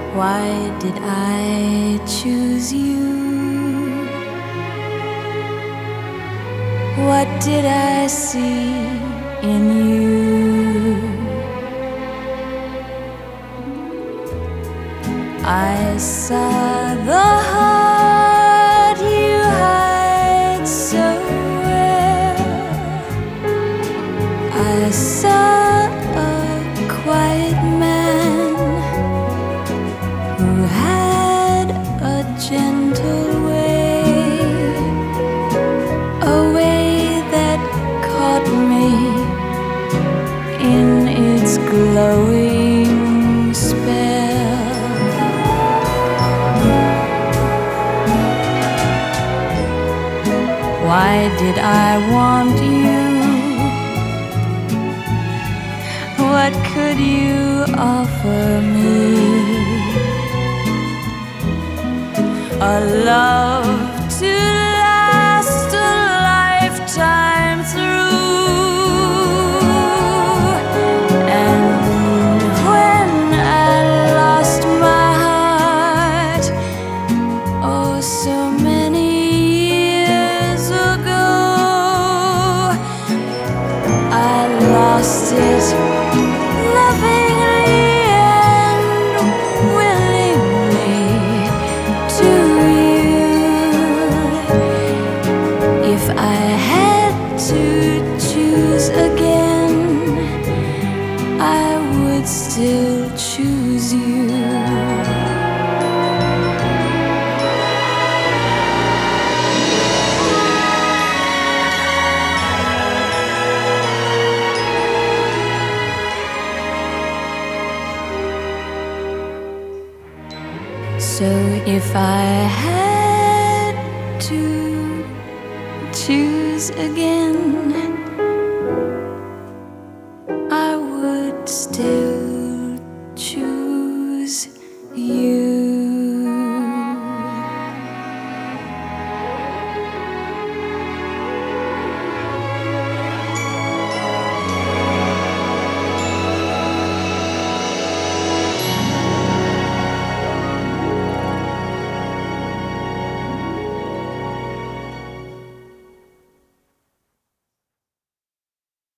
Why did I choose you? What did I see in you? I saw the heart you hide so well. I saw a quiet man who had a gentle way, a way that caught me in its glowing spell. Why did I want you? What could you offer me? A love to last a lifetime through. And when I lost my heart, oh, so many years ago, I lost it lovingly and willingly to you. If I had to choose again, I would still choose you. So if I had to choose again, I would still